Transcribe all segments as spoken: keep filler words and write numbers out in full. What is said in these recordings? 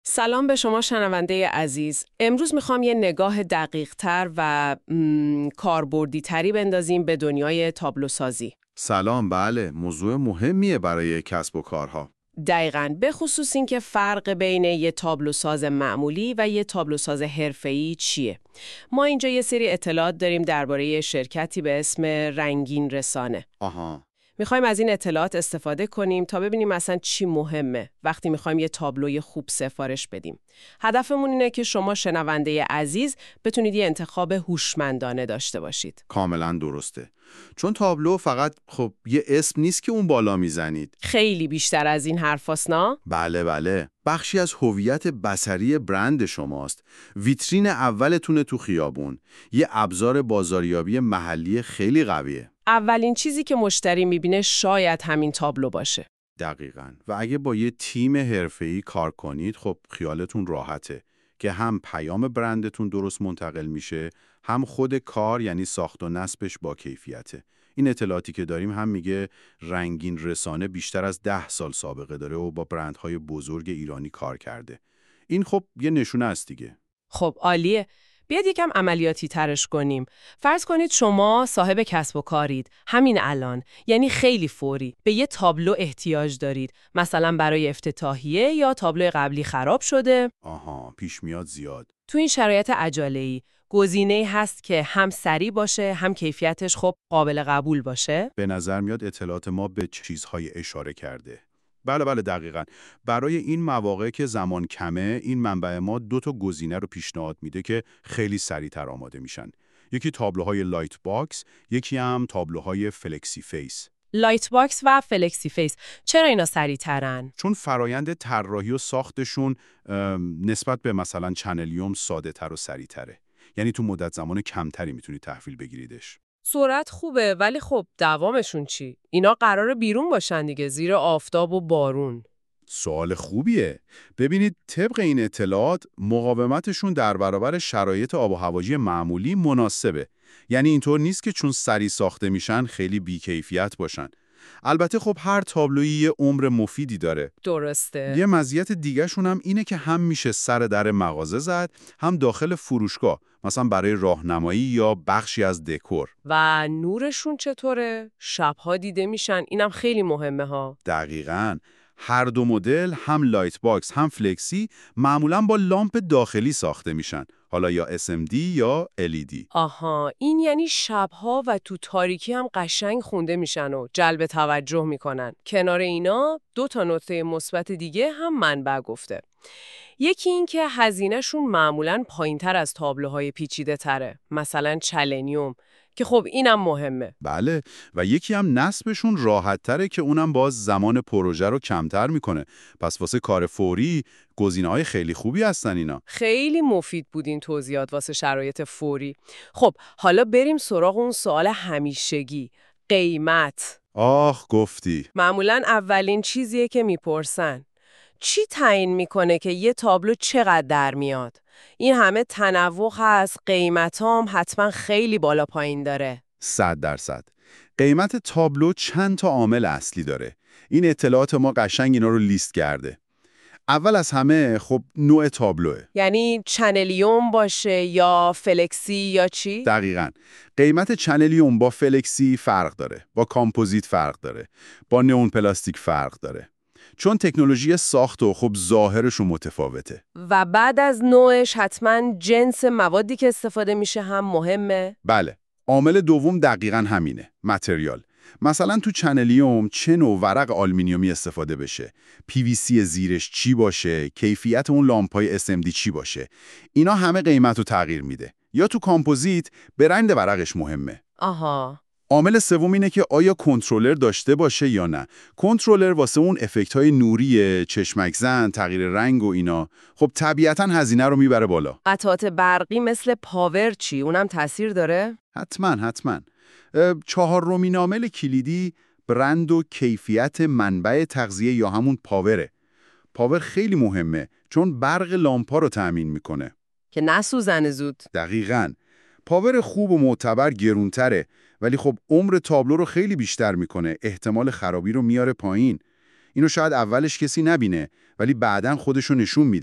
سلام به شما شنونده عزیز. امروز میخوام یه نگاه دقیق تر و م، کاربردی تری بندازیم به دنیای تابلو سازی. سلام، بله، موضوع مهمیه برای کسب و کارها. دقیقاً، به خصوص این که فرق بین یه تابلو ساز معمولی و یه تابلو ساز حرفه‌ای چیه. ما اینجا یه سری اطلاعات داریم درباره شرکتی به اسم رنگین رسانه. آها. میخوایم از این اطلاعات استفاده کنیم تا ببینیم مثلا چی مهمه وقتی میخوایم یه تابلوی خوب سفارش بدیم. هدفمون اینه که شما شنونده عزیز بتونید یه انتخاب هوشمندانه داشته باشید. کاملا درسته. چون تابلو فقط خب یه اسم نیست که اون بالا میزنید. خیلی بیشتر از این حرفاست نه؟ بله بله. بخشی از هویت بصری برند شماست. ویترین اولتونه تو خیابون. یه ابزار بازاریابی محلی خیلی قویه. اولین چیزی که مشتری میبینه شاید همین تابلو باشه. دقیقاً. و اگه با یه تیم حرفه‌ای کار کنید، خب خیالتون راحته که هم پیام برندتون درست منتقل میشه، هم خود کار یعنی ساخت و نصبش با کیفیته. این اطلاعاتی که داریم هم میگه رنگین رسانه بیشتر از ده سال سابقه داره و با برندهای بزرگ ایرانی کار کرده. این خب یه نشونه است دیگه. خب عالیه. بیاد یکم عملیاتی ترش کنیم. فرض کنید شما صاحب کسب و کارید. همین الان، یعنی خیلی فوری، به یه تابلو احتیاج دارید. مثلا برای افتتاحیه یا تابلو قبلی خراب شده. آها، پیش میاد زیاد. تو این شرایط عجاله‌ای، گزینه‌ای هست که هم سریع باشه، هم کیفیتش خب قابل قبول باشه. به نظر میاد اطلاعات ما به چیزهای اشاره کرده. بله بله دقیقاً. برای این مواقع که زمان کمه، این منبع ما دو تا گزینه رو پیشنهاد میده که خیلی سریعتر آماده میشن. یکی تابلوهای لایت باکس، یکی هم تابلوهای فلکسی فیس. لایت باکس و فلکسی فیس، چرا اینا سریع‌ترن؟ چون فرایند طراحی و ساختشون ام، نسبت به مثلا چنلیوم ساده تر و سریعتره. یعنی تو مدت زمان کمتری میتونید تحویل بگیریدش. سرعت خوبه، ولی خب دوامشون چی؟ اینا قراره بیرون باشن دیگه، زیر آفتاب و بارون. سوال خوبیه. ببینید طبق این اطلاعات مقاومتشون در برابر شرایط آب و هوایی معمولی مناسبه. یعنی اینطور نیست که چون سریع ساخته میشن خیلی بیکیفیت باشن. البته خب هر تابلویی یه عمر مفیدی داره. درسته. یه مزیت دیگه شون هم اینه که هم میشه سر در مغازه زد، هم داخل فروشگاه، مثلا برای راهنمایی یا بخشی از دکور. و نورشون چطوره؟ شبها دیده میشن، اینم خیلی مهمه ها. دقیقاً. هر دو مدل، هم لایت باکس هم فلکسی، معمولاً با لامپ داخلی ساخته میشن. حالا یا اس ام دی یا ال ای دی. آها، این یعنی شبها و تو تاریکی هم قشنگ خونده میشن و جلب توجه میکنن. کنار اینا دو تا نکته مثبت دیگه هم منبع گفته. یکی این که هزینه‌شون معمولاً پایین‌تر از تابلوهای پیچیده تره، مثلا چلنیوم، که خب اینم مهمه. بله، و یکی هم نصبشون راحت تره که اونم باز زمان پروژه رو کمتر میکنه. پس واسه کار فوری گزینه‌های خیلی خوبی هستن اینا. خیلی مفید بود این توضیحات واسه شرایط فوری. خب حالا بریم سراغ اون سوال همیشگی، قیمت. آخ گفتی. معمولاً اولین چیزیه که میپرسن. چی تعیین میکنه که یه تابلو چقدر در میاد؟ این همه تنوع هست، قیمت هم حتما خیلی بالا پایین داره. صد درصد. قیمت تابلو چند تا عامل اصلی داره. این اطلاعات ما قشنگ اینا رو لیست کرده. اول از همه خب نوع تابلوه. یعنی چنلیوم باشه یا فلکسی یا چی؟ دقیقاً. قیمت چنلیوم با فلکسی فرق داره، با کامپوزیت فرق داره، با نئون پلاستیک فرق داره. چون تکنولوژی ساخت و خب ظاهرشون متفاوته. و بعد از نوعش حتما جنس موادی که استفاده میشه هم مهمه؟ بله. عامل دوم دقیقاً همینه، متریال. مثلا تو چنلیوم چه نوع ورق آلومینیومی استفاده بشه، پی وی سی زیرش چی باشه، کیفیت اون لامپای اس ام دی چی باشه. اینا همه قیمت رو تغییر میده. یا تو کامپوزیت برند ورقش مهمه. آها. عامل سوم اینه که آیا کنترلر داشته باشه یا نه. کنترلر واسه اون افکت‌های نوری، چشمک زن، تغییر رنگ و اینا، خب طبیعتاً هزینه رو میبره بالا. قطعات برقی مثل پاور چی؟ اونم تاثیر داره؟ حتما حتما. چهارمین عامل کلیدی برند و کیفیت منبع تغذیه یا همون پاوره. پاور خیلی مهمه چون برق لامپا رو تأمین میکنه. که نسوزنه زود. دقیقاً. پاور خوب و معتبر گرونتره، ولی خب عمر تابلو رو خیلی بیشتر میکنه، احتمال خرابی رو میاره پایین. اینو شاید اولش کسی نبینه، ولی بعداً خودشو نشون میده.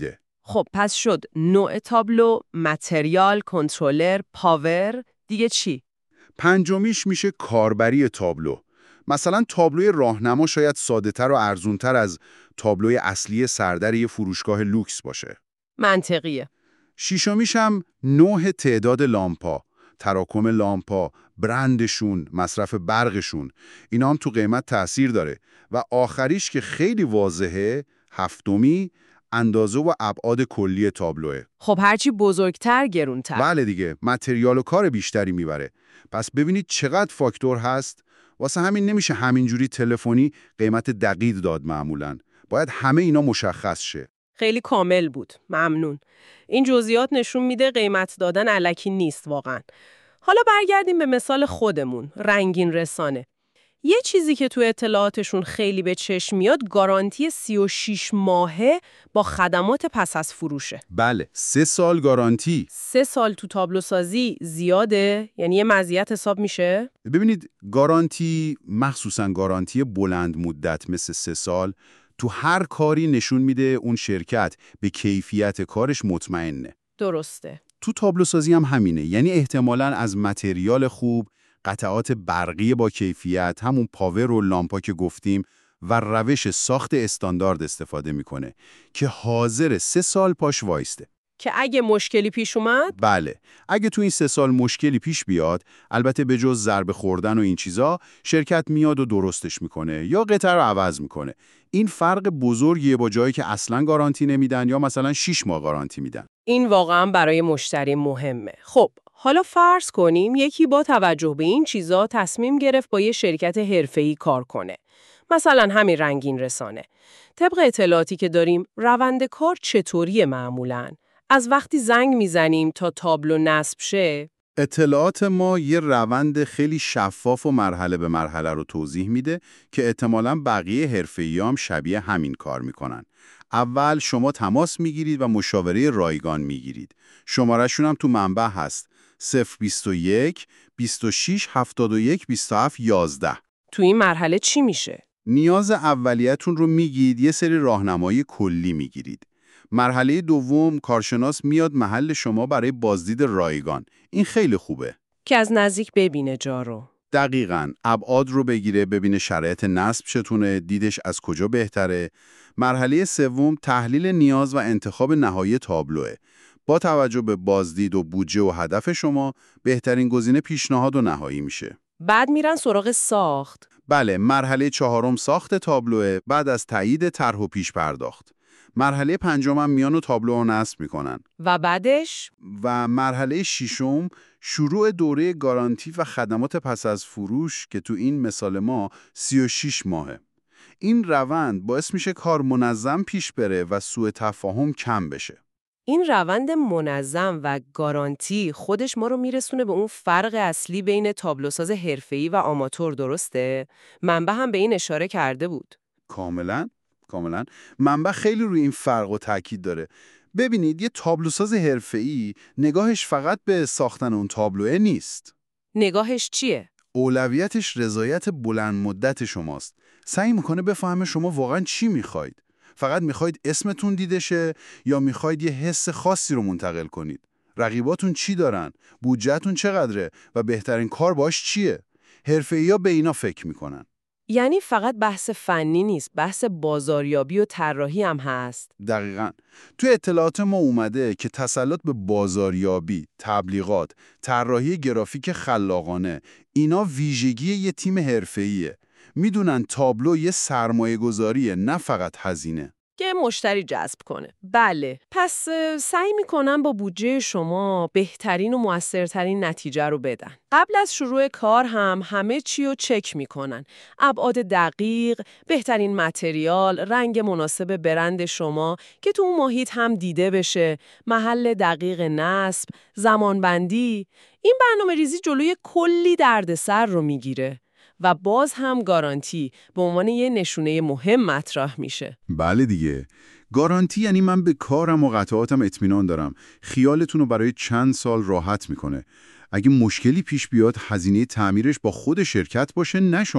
خب پس شد نوع تابلو، متریال، کنترلر، پاور، دیگه چی؟ پنجمیش میشه کاربری تابلو. مثلا تابلوی راهنما شاید ساده‌تر و ارزونتر از تابلوی اصلی سردر یه فروشگاه لوکس باشه. منطقیه. شیشمیش هم نوع تعداد لامپا، تراکم لامپا، برندشون، مصرف برقشون، اینا هم تو قیمت تأثیر داره. و آخریش که خیلی واضحه، هفتمی، اندازه و ابعاد کلی تابلوه. خب هرچی بزرگتر گرونتر. بله دیگه، متریال و کار بیشتری میبره. پس ببینید چقدر فاکتور هست. واسه همین نمیشه همینجوری تلفنی قیمت دقیق داد معمولاً. باید همه اینا مشخص شه. خیلی کامل بود. ممنون. این جزئیات نشون میده قیمت دادن الکی نیست واقعاً. حالا برگردیم به مثال خودمون، رنگین رسانه. یه چیزی که تو اطلاعاتشون خیلی به چشم میاد گارانتی سی و شش ماهه با خدمات پس از فروشه. بله، سه سال گارانتی. سه سال تو تابلو سازی زیاده؟ یعنی یه مزیت حساب میشه؟ ببینید گارانتی، مخصوصاً گارانتی بلند مدت مثل سه سال، تو هر کاری نشون میده اون شرکت به کیفیت کارش مطمئنه. درسته. تو تابلو سازی هم همینه، یعنی احتمالاً از متریال خوب، قطعات برقی با کیفیت، همون پاور و لامپا که گفتیم، و روش ساخت استاندارد استفاده میکنه که حاضر سه سال پاش وایسته. که اگه مشکلی پیش اومد؟ بله، اگه تو این سه سال مشکلی پیش بیاد، البته به جز ضربه خوردن و این چیزا، شرکت میاد و درستش میکنه یا قطعه رو عوض میکنه. این فرق بزرگیه با جایی که اصلا گارانتی نمیدن یا مثلا شش ماه گارانتی میدن. این واقعا برای مشتری مهمه. خب حالا فرض کنیم یکی با توجه به این چیزا تصمیم گرفت با یه شرکت حرفه‌ای کار کنه. مثلا همین رنگین رسانه. طبق اطلاعاتی که داریم روند کار چطوریه معمولاً؟ از وقتی زنگ میزنیم تا تابلو نصب شه؟ اطلاعات ما یه روند خیلی شفاف و مرحله به مرحله رو توضیح میده که احتمالاً بقیه حرفه‌ای‌ها هم شبیه همین کار میکنن. اول شما تماس میگیرید و مشاوره رایگان میگیرید. شماره‌شون هم تو منبع هست. صفر بیست و یک بیست و شش هفتاد و یک بیست و هفت یازده. تو این مرحله چی میشه؟ نیاز اولیه‌تون رو میگید، یه سری راهنمایی کلی میگیرید. مرحله دوم کارشناس میاد محل شما برای بازدید رایگان. این خیلی خوبه. که از نزدیک ببینه جا رو. دقیقاً، ابعاد رو بگیره، ببینه شرایط نصب چطونه، دیدش از کجا بهتره. مرحله سوم تحلیل نیاز و انتخاب نهایی تابلوه. با توجه به بازدید و بودجه و هدف شما، بهترین گزینه پیشنهاد و نهایی میشه. بعد میرن سراغ ساخت. بله، مرحله چهارم ساخت تابلوه، بعد از تایید طرح و پیش پرداخت. مرحله پنجم هم میان و تابلو رو نصب میکنن. و بعدش؟ و مرحله ششم شروع دوره گارانتی و خدمات پس از فروش که تو این مثال ما سی و شش ماهه. این روند باعث میشه کار منظم پیش بره و سوء تفاهم کم بشه. این روند منظم و گارانتی خودش ما رو میرسونه به اون فرق اصلی بین تابلوساز حرفه‌ای و آماتور، درسته؟ منبع هم به این اشاره کرده بود. کاملا، کاملا. منبع خیلی روی این فرق و تاکید داره. ببینید یه تابلوساز حرفه‌ای نگاهش فقط به ساختن اون تابلوه نیست. نگاهش چیه؟ اولویتش رضایت بلند مدت شماست. سعی میکنه بفهمه شما واقعا چی میخواید. فقط میخواید اسمتون دیده شه یا میخواید یه حس خاصی رو منتقل کنید؟ رقیباتون چی دارن؟ بودجهتون چقدره و بهترین کار باش چیه؟ حرفه‌ای‌ها به اینا فکر میکنن. یعنی فقط بحث فنی نیست، بحث بازاریابی و طراحی هم هست. دقیقاً. تو اطلاعات ما اومده که تسلط به بازاریابی، تبلیغات، طراحی گرافیک خلاقانه، اینا ویژگی یه تیم حرفه‌ایه. میدونن تابلو یه سرمایه‌گذاریه، نه فقط هزینه. که مشتری جذب کنه. بله. پس سعی میکنن با بودجه شما بهترین و موثرترین نتیجه رو بدن. قبل از شروع کار هم همه چی رو چک میکنن. ابعاد دقیق، بهترین متریال، رنگ مناسب برند شما که تو اون محیط هم دیده بشه، محل دقیق نصب، زمانبندی. این برنامه ریزی جلوی کلی دردسر رو میگیره. و باز هم گارانتی به عنوان یه نشونه مهم مطرح میشه. بله دیگه. گارانتی یعنی من به کارم و قطعاتم اطمینان دارم. خیالتون رو برای چند سال راحت میکنه. اگه مشکلی پیش بیاد هزینه تعمیرش با خود شرکت باشه، نه شما.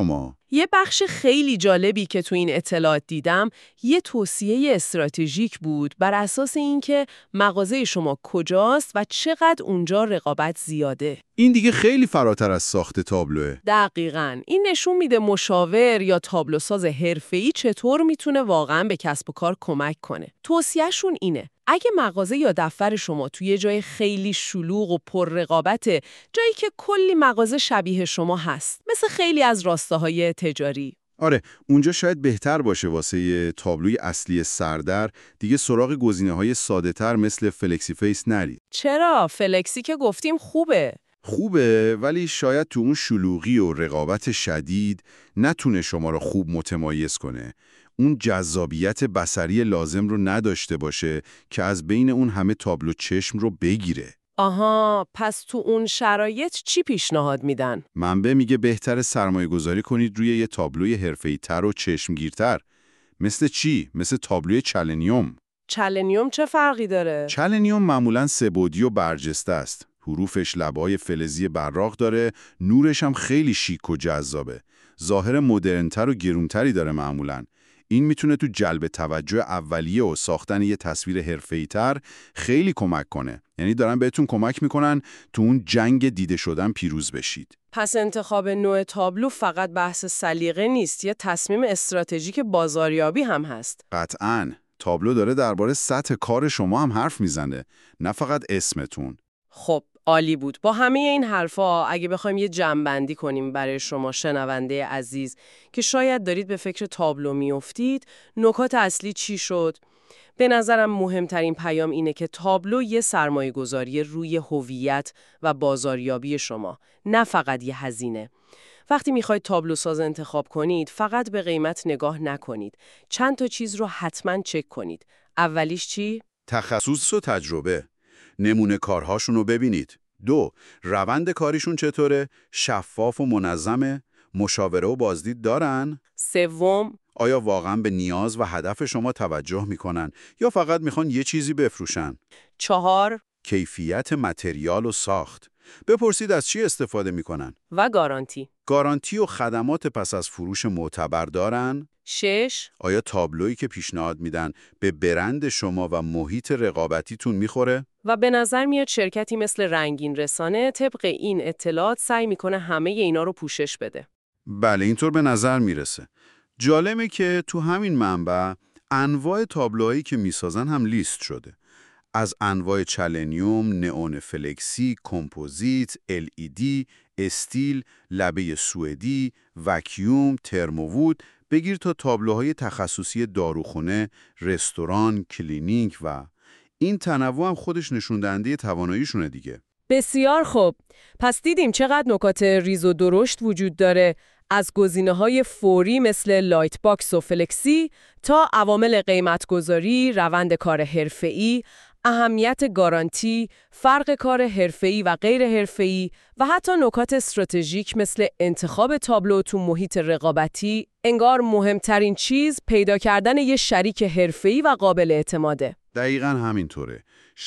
یه بخش خیلی جالبی که تو این اطلاعات دیدم یه توصیه استراتژیک بود بر اساس اینکه مغازه شما کجاست و چقدر اونجا رقابت زیاده. این دیگه خیلی فراتر از ساخت تابلوه. دقیقاً. این نشون میده مشاور یا تابلوساز حرفه‌ای چطور میتونه واقعاً به کسب و کار کمک کنه. توصیهشون اینه: اگه مغازه یا دفتر شما توی یه جای خیلی شلوغ و پر رقابته، جایی که کلی مغازه شبیه شما هست، مثل خیلی از راستاهای تجاری، آره، اونجا شاید بهتر باشه واسه یه تابلوی اصلی سردر دیگه سراغ گزینه‌های ساده‌تر مثل فلکسی فیس نری. چرا؟ فلکسی که گفتیم خوبه. خوبه، ولی شاید تو اون شلوغی و رقابت شدید نتونه شما رو خوب متمایز کنه. اون جذابیت بصری لازم رو نداشته باشه که از بین اون همه تابلو چشم رو بگیره. آها، پس تو اون شرایط چی پیشنهاد میدن؟ منبع میگه بهتر سرمایه گذاری کنید روی یه تابلوی حرفه‌ای تر و چشمگیرتر. مثل چی؟ مثل تابلوی چلنیوم. چلنیوم چه فرقی داره؟ چلنیوم معمولاً سه‌بعدی و برجسته است. حروفش لبای فلزی براق داره، نورش هم خیلی شیک و جذابه. ظاهر مدرن‌تر و گرونتری داره معمولاً. این میتونه تو جلب توجه اولیه و ساختن یه تصویر حرفه‌ای‌تر خیلی کمک کنه. یعنی دارن بهتون کمک میکنن تو اون جنگ دیده شدن پیروز بشید. پس انتخاب نوع تابلو فقط بحث سلیقه نیست، یه تصمیم استراتژیک بازاریابی هم هست. قطعاً. تابلو داره درباره سطح کار شما هم حرف میزنه، نه فقط اسمتون. خب، عالی بود. با همه این حرفا اگه بخوایم یه جمع‌بندی کنیم برای شما شنونده عزیز که شاید دارید به فکر تابلو میافتید، نکات اصلی چی شد؟ به نظرم مهمترین پیام اینه که تابلو یه سرمایه‌گذاری روی هویت و بازاریابی شما، نه فقط یه هزینه. وقتی میخواید تابلو ساز انتخاب کنید، فقط به قیمت نگاه نکنید. چند تا چیز رو حتما چک کنید. اولیش چی؟ تخصص و تجربه. نمونه کارهاشون رو ببینید. دو، روند کاریشون چطوره؟ شفاف و منظمه؟ مشاوره و بازدید دارن؟ سوم، آیا واقعا به نیاز و هدف شما توجه میکنن یا فقط میخوان یه چیزی بفروشن؟ چهار، کیفیت متریال و ساخت. بپرسید از چی استفاده میکنن؟ و گارانتی. گارانتی و خدمات پس از فروش معتبر دارن؟ شش، آیا تابلویی که پیشنهاد میدن به برند شما و محیط رقابتیتون میخوره؟ و به نظر میاد شرکتی مثل رنگین رسانه طبق این اطلاعات سعی میکنه همه اینا رو پوشش بده. بله، اینطور به نظر میرسه. جالبه که تو همین منبع انواع تابلوهایی که میسازن هم لیست شده. از انواع چلنیوم، نئون فلکسی، کمپوزیت، ال ای دی، استیل، لبه سوئدی، وکیوم، ترمووود، بگیر تا تابلوهای تخصصی داروخونه، رستوران، کلینیک و این تنوع هم خودش نشون دهنده تواناییشونه دیگه. بسیار خوب. پس دیدیم چقدر نکات ریز و درشت وجود داره، از گزینه‌های فوری مثل لایت باکس و فلکسی تا عوامل قیمت‌گذاری، روند کار حرفه‌ای، اهمیت گارانتی، فرق کار حرفه‌ای و غیر حرفه‌ای و حتی نکات استراتژیک مثل انتخاب تابلو تو محیط رقابتی. انگار مهمترین چیز پیدا کردن یه شریک حرفه‌ای و قابل اعتماده. دقیقاً همینطوره.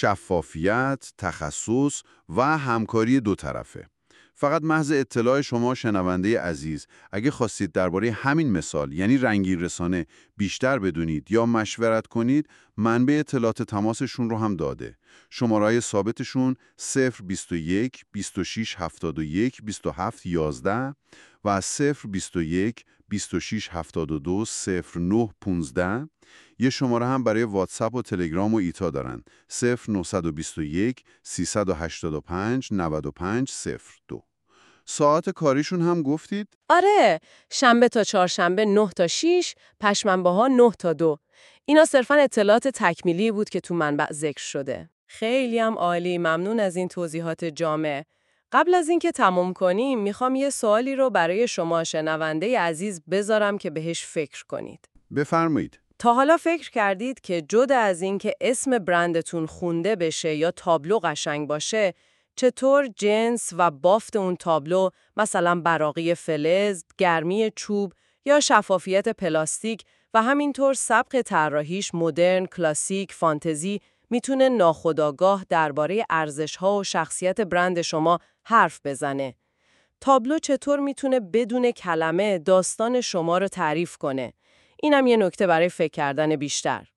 شفافیت، تخصص و همکاری دو طرفه. فقط محض اطلاع شما شنونده عزیز، اگه خواستید درباره همین مثال یعنی رنگین رسانه بیشتر بدونید یا مشورت کنید، منبع اطلاعات تماسشون رو هم داده. شماره‌های ثابتشون صفر بیست و یک بیست و شش هفتاد و یک بیست و هفت یازده و صفر بیست و یک بیست و شش هفتاد و دو صفر نه پانزده. یه شماره هم برای واتساپ و تلگرام و ایتا دارن. صفر نه دو یک سیصد و هشتاد و پنج نود و پنج صفر دو. ساعت کاریشون هم گفتید؟ آره، شنبه تا چهارشنبه نه تا شش، پشنبه‌ها نه تا دو. اینا صرفاً اطلاعات تکمیلی بود که تو منبع ذکر شده. خیلی هم عالی، ممنون از این توضیحات جامع. قبل از اینکه تموم کنیم، میخوام یه سوالی رو برای شما شنونده عزیز بذارم که بهش فکر کنید. بفرمایید. تا حالا فکر کردید که جدا از اینکه اسم برندتون خونده بشه یا تابلو قشنگ باشه، چطور جنس و بافت اون تابلو، مثلا براقی فلز، گرمی چوب یا شفافیت پلاستیک و همینطور سبک طراحیش مدرن، کلاسیک، فانتزی، میتونه ناخودآگاه درباره ارزش‌ها و شخصیت برند شما حرف بزنه؟ تابلو چطور میتونه بدون کلمه داستان شما رو تعریف کنه؟ اینم یه نکته برای فکر کردن بیشتر.